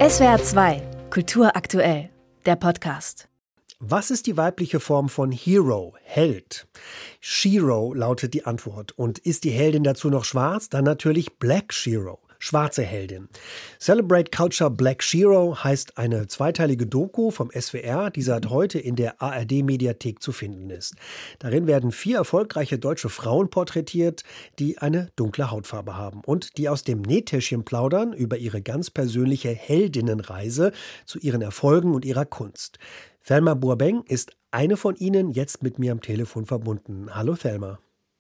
SWR 2, Kultur aktuell, der Podcast. Was ist die weibliche Form von Hero, Held? Shero lautet die Antwort. Und ist die Heldin dazu noch schwarz? Dann natürlich Black Shero, schwarze Heldin. Celebrate Culture Black Shero heißt eine zweiteilige Doku vom SWR, die seit heute in der ARD-Mediathek zu finden ist. Darin werden 4 erfolgreiche deutsche Frauen porträtiert, die eine dunkle Hautfarbe haben und die aus dem Nähtäschchen plaudern über ihre ganz persönliche Heldinnenreise zu ihren Erfolgen und ihrer Kunst. Thelma Burbank ist eine von ihnen, jetzt mit mir am Telefon verbunden. Hallo Thelma.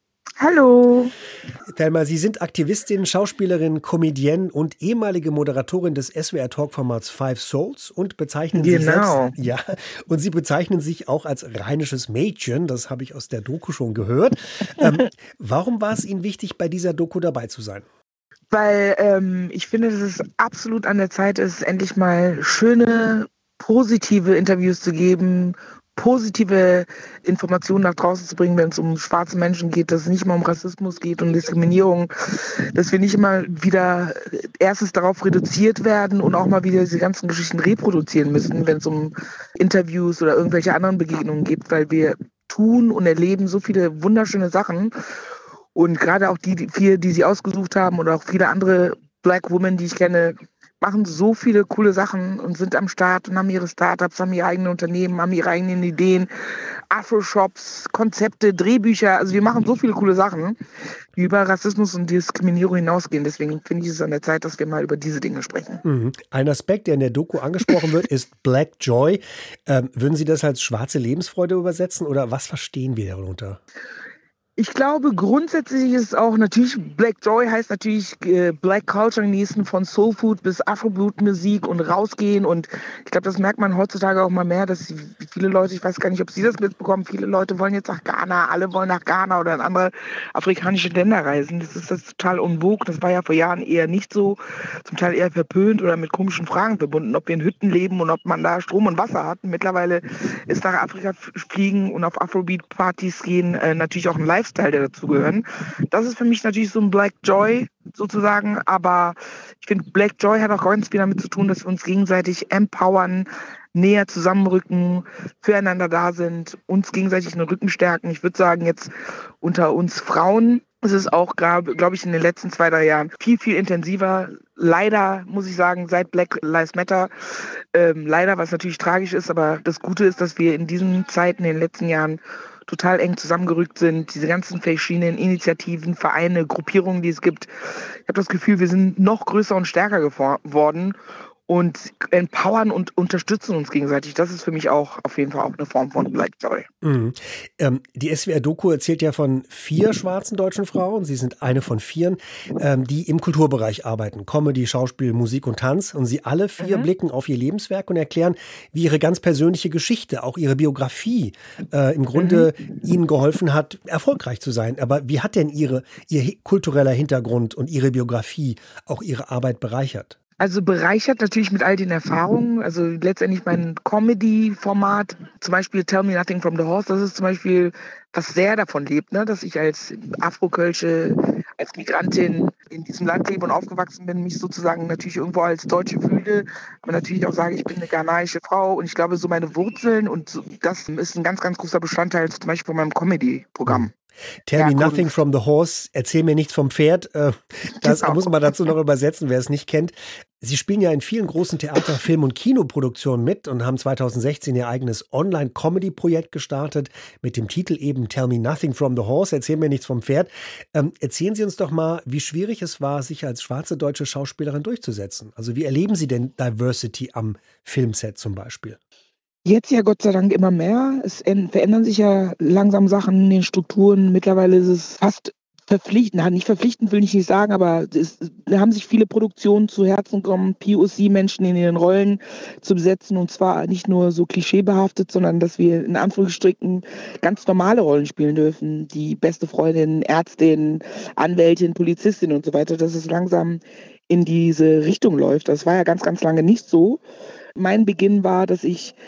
Hallo. Thelma, Sie sind Aktivistin, Schauspielerin, Comedienne und ehemalige Moderatorin des SWR-Talkformats Five Souls und bezeichnen sich selbst, und Sie bezeichnen sich auch als rheinisches Mädchen. Das habe ich aus der Doku schon gehört. Warum war es Ihnen wichtig, bei dieser Doku dabei zu sein? Weil ich finde, dass es absolut an der Zeit ist, endlich mal schöne, positive Interviews zu geben, positive Informationen nach draußen zu bringen, wenn es um schwarze Menschen geht, dass es nicht immer um Rassismus geht und Diskriminierung, dass wir nicht immer wieder erstens darauf reduziert werden und auch mal wieder diese ganzen Geschichten reproduzieren müssen, wenn es um Interviews oder irgendwelche anderen Begegnungen geht, weil wir tun und erleben so viele wunderschöne Sachen und gerade auch die 4, die Sie ausgesucht haben oder auch viele andere Black Women, die ich kenne, machen so viele coole Sachen und sind am Start und haben ihre Startups, haben ihre eigenen Unternehmen, haben ihre eigenen Ideen, Afro-Shops, Konzepte, Drehbücher. Also wir machen so viele coole Sachen, die über Rassismus und Diskriminierung hinausgehen. Deswegen finde ich es an der Zeit, dass wir mal über diese Dinge sprechen. Ein Aspekt, der in der Doku angesprochen wird, ist Black Joy. Würden Sie das als schwarze Lebensfreude übersetzen oder was verstehen wir darunter? Ich glaube, grundsätzlich ist es auch natürlich, Black Joy heißt natürlich Black Culture genießen, von Soul Food bis Afrobeat-Musik und rausgehen. Und ich glaube, das merkt man heutzutage auch mal mehr, dass viele Leute, ich weiß gar nicht, ob Sie das mitbekommen, viele Leute wollen jetzt nach Ghana, alle wollen nach Ghana oder in andere afrikanische Länder reisen. Das ist total en vogue. Das war ja vor Jahren eher nicht so, zum Teil eher verpönt oder mit komischen Fragen verbunden, ob wir in Hütten leben und ob man da Strom und Wasser hat. Mittlerweile ist nach Afrika fliegen und auf Afrobeat-Partys gehen natürlich auch ein Lifestyle, der dazugehören. Das ist für mich natürlich so ein Black Joy sozusagen, aber ich finde, Black Joy hat auch ganz viel damit zu tun, dass wir uns gegenseitig empowern, näher zusammenrücken, füreinander da sind, uns gegenseitig den Rücken stärken. Ich würde sagen, jetzt unter uns Frauen ist es auch, glaube ich, in den letzten 2-3 Jahren viel, viel intensiver. Leider, muss ich sagen, seit Black Lives Matter, leider, was natürlich tragisch ist, aber das Gute ist, dass wir in diesen Zeiten, in den letzten Jahren, total eng zusammengerückt sind. Diese ganzen verschiedenen Initiativen, Vereine, Gruppierungen, die es gibt. Ich habe das Gefühl, wir sind noch größer und stärker geworden und empowern und unterstützen uns gegenseitig. Das ist für mich auch auf jeden Fall auch eine Form von Black Joy. Die SWR-Doku erzählt ja von 4 schwarzen deutschen Frauen. Sie sind eine von 4, die im Kulturbereich arbeiten. Comedy, Schauspiel, Musik und Tanz. Und sie alle 4 blicken auf ihr Lebenswerk und erklären, wie ihre ganz persönliche Geschichte, auch ihre Biografie, im Grunde ihnen geholfen hat, erfolgreich zu sein. Aber wie hat denn ihr kultureller Hintergrund und ihre Biografie auch ihre Arbeit bereichert? Also bereichert natürlich mit all den Erfahrungen. Also letztendlich mein Comedy-Format, zum Beispiel Tell Me Nothing from the Horse, das ist zum Beispiel, was sehr davon lebt, ne? Dass ich als Afrokölsche, als Migrantin in diesem Land lebe und aufgewachsen bin, mich sozusagen natürlich irgendwo als Deutsche fühle, aber natürlich auch sage, ich bin eine ghanaische Frau und ich glaube, so meine Wurzeln und so, das ist ein ganz, ganz großer Bestandteil zum Beispiel von meinem Comedy-Programm. Tell me nothing from the horse, erzähl mir nichts vom Pferd. Das muss man dazu noch übersetzen, wer es nicht kennt. Sie spielen ja in vielen großen Theater-, Film- und Kinoproduktionen mit und haben 2016 ihr eigenes Online-Comedy-Projekt gestartet mit dem Titel eben Tell me nothing from the horse, erzähl mir nichts vom Pferd. Erzählen Sie uns doch mal, wie schwierig es war, sich als schwarze deutsche Schauspielerin durchzusetzen. Also wie erleben Sie denn Diversity am Filmset zum Beispiel? Jetzt ja Gott sei Dank immer mehr. Es verändern sich ja langsam Sachen in den Strukturen. Mittlerweile ist es fast verpflichtend. Nicht verpflichtend will ich nicht sagen, aber da haben sich viele Produktionen zu Herzen genommen, POC-Menschen in ihren Rollen zu besetzen. Und zwar nicht nur so klischeebehaftet, sondern dass wir in Anführungsstrichen ganz normale Rollen spielen dürfen. Die beste Freundin, Ärztin, Anwältin, Polizistin und so weiter. Dass es langsam in diese Richtung läuft. Das war ja ganz, ganz lange nicht so. Mein Beginn war, dass ich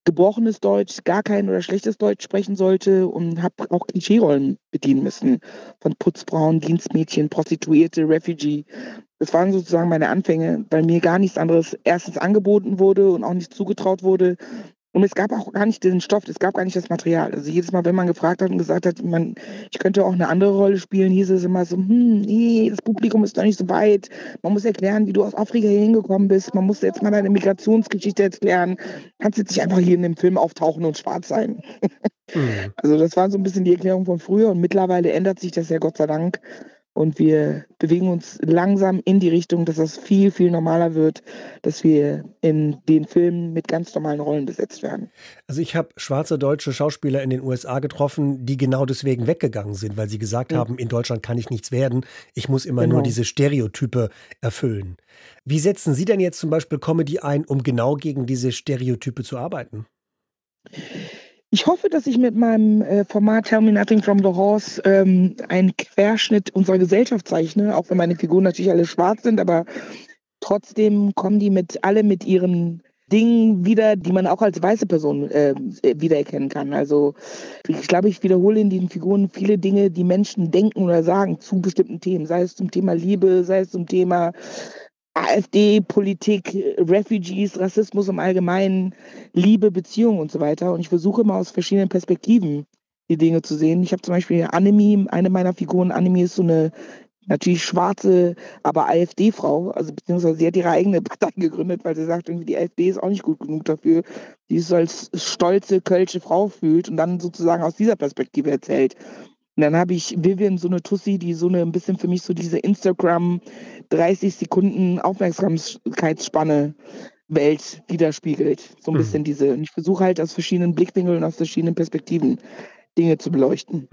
gebrochenes Deutsch, gar kein oder schlechtes Deutsch sprechen sollte und habe auch Klischeerollen bedienen müssen. Von Putzfrauen, Dienstmädchen, Prostituierte, Refugee. Das waren sozusagen meine Anfänge, weil mir gar nichts anderes erstens angeboten wurde und auch nicht zugetraut wurde. Und es gab auch gar nicht den Stoff, es gab gar nicht das Material. Also jedes Mal, wenn man gefragt hat und gesagt hat, ich könnte auch eine andere Rolle spielen, hieß es immer so, nee, das Publikum ist noch nicht so weit. Man muss erklären, wie du aus Afrika hier hingekommen bist. Man muss jetzt mal deine Migrationsgeschichte erklären. Kannst jetzt nicht einfach hier in dem Film auftauchen und schwarz sein. Also das war so ein bisschen die Erklärung von früher und mittlerweile ändert sich das ja Gott sei Dank. Und wir bewegen uns langsam in die Richtung, dass das viel, viel normaler wird, dass wir in den Filmen mit ganz normalen Rollen besetzt werden. Also ich habe schwarze deutsche Schauspieler in den USA getroffen, die genau deswegen weggegangen sind, weil sie gesagt haben, in Deutschland kann ich nichts werden, ich muss immer nur diese Stereotype erfüllen. Wie setzen Sie denn jetzt zum Beispiel Comedy ein, um genau gegen diese Stereotype zu arbeiten? Ich hoffe, dass ich mit meinem Format Tell Me Nothing from the Horse einen Querschnitt unserer Gesellschaft zeichne, auch wenn meine Figuren natürlich alle schwarz sind, aber trotzdem kommen die alle mit ihren Dingen wieder, die man auch als weiße Person wiedererkennen kann. Also ich glaube, ich wiederhole in diesen Figuren viele Dinge, die Menschen denken oder sagen zu bestimmten Themen, sei es zum Thema Liebe, sei es zum Thema AfD, Politik, Refugees, Rassismus im Allgemeinen, Liebe, Beziehungen und so weiter. Und ich versuche mal aus verschiedenen Perspektiven die Dinge zu sehen. Ich habe zum Beispiel Annemie, eine meiner Figuren, Annemie ist so eine natürlich schwarze, aber AfD-Frau, also beziehungsweise sie hat ihre eigene Partei gegründet, weil sie sagt, irgendwie die AfD ist auch nicht gut genug dafür, die sich so als stolze, kölsche Frau fühlt und dann sozusagen aus dieser Perspektive erzählt. Und dann habe ich Vivian, so eine Tussi, die so eine ein bisschen für mich so diese Instagram 30 Sekunden Aufmerksamkeitsspanne Welt widerspiegelt. So ein bisschen diese. Und ich versuche halt aus verschiedenen Blickwinkeln und aus verschiedenen Perspektiven Dinge zu beleuchten.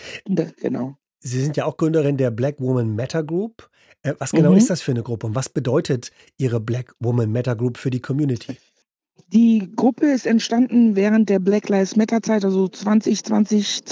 Genau. Sie sind ja auch Gründerin der Black Woman Matter Group. Was genau ist das für eine Gruppe und was bedeutet Ihre Black Woman Matter Group für die Community? Die Gruppe ist entstanden während der Black Lives Matter Zeit, also 2020,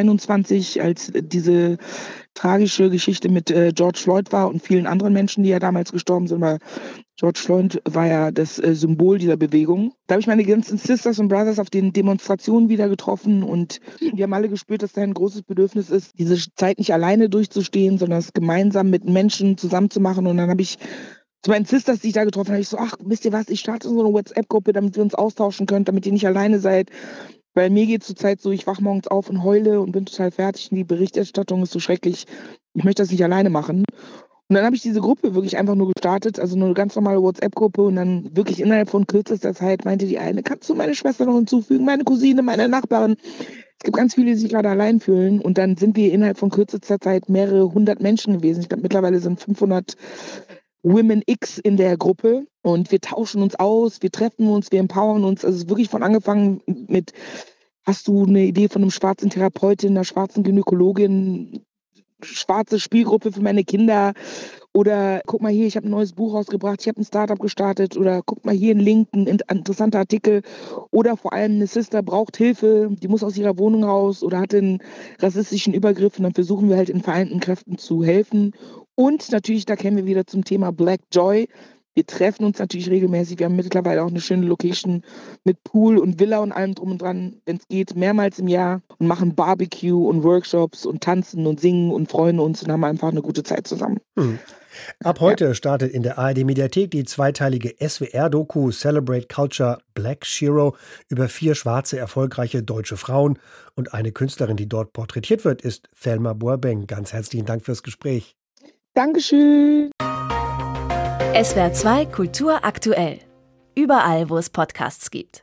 2021, als diese tragische Geschichte mit George Floyd war und vielen anderen Menschen, die ja damals gestorben sind. Weil George Floyd war ja das Symbol dieser Bewegung. Da habe ich meine ganzen Sisters und Brothers auf den Demonstrationen wieder getroffen und wir haben alle gespürt, dass da ein großes Bedürfnis ist, diese Zeit nicht alleine durchzustehen, sondern es gemeinsam mit Menschen zusammenzumachen. Und dann habe ich zu meinen Sisters, die ich da getroffen habe, ich so, ach, wisst ihr was, ich starte so eine WhatsApp-Gruppe, damit wir uns austauschen können, damit ihr nicht alleine seid. Weil mir geht es zurzeit so, ich wache morgens auf und heule und bin total fertig und die Berichterstattung ist so schrecklich. Ich möchte das nicht alleine machen. Und dann habe ich diese Gruppe wirklich einfach nur gestartet, also nur eine ganz normale WhatsApp-Gruppe und dann wirklich innerhalb von kürzester Zeit meinte die eine, kannst du meine Schwester noch hinzufügen, meine Cousine, meine Nachbarin. Es gibt ganz viele, die sich gerade allein fühlen und dann sind wir innerhalb von kürzester Zeit mehrere hundert Menschen gewesen. Ich glaube, mittlerweile sind 500 Women X in der Gruppe und wir tauschen uns aus, wir treffen uns, wir empowern uns. Also wirklich von angefangen mit, hast du eine Idee von einem schwarzen Therapeutin, einer schwarzen Gynäkologin, schwarze Spielgruppe für meine Kinder oder guck mal hier, ich habe ein neues Buch rausgebracht, ich habe ein Startup gestartet oder guck mal hier einen Link, ein interessanter Artikel oder vor allem eine Sister braucht Hilfe, die muss aus ihrer Wohnung raus oder hat einen rassistischen Übergriff und dann versuchen wir halt in vereinten Kräften zu helfen. Und natürlich, da kämen wir wieder zum Thema Black Joy. Wir treffen uns natürlich regelmäßig. Wir haben mittlerweile auch eine schöne Location mit Pool und Villa und allem drum und dran, wenn es geht, mehrmals im Jahr und machen Barbecue und Workshops und tanzen und singen und freuen uns und haben einfach eine gute Zeit zusammen. Ab heute startet in der ARD-Mediathek die zweiteilige SWR-Doku Celebrate Culture Black Shero über 4 schwarze, erfolgreiche deutsche Frauen. Und eine Künstlerin, die dort porträtiert wird, ist Thelma Boabeng. Ganz herzlichen Dank fürs Gespräch. Dankeschön. SWR 2 Kultur aktuell. Überall, wo es Podcasts gibt.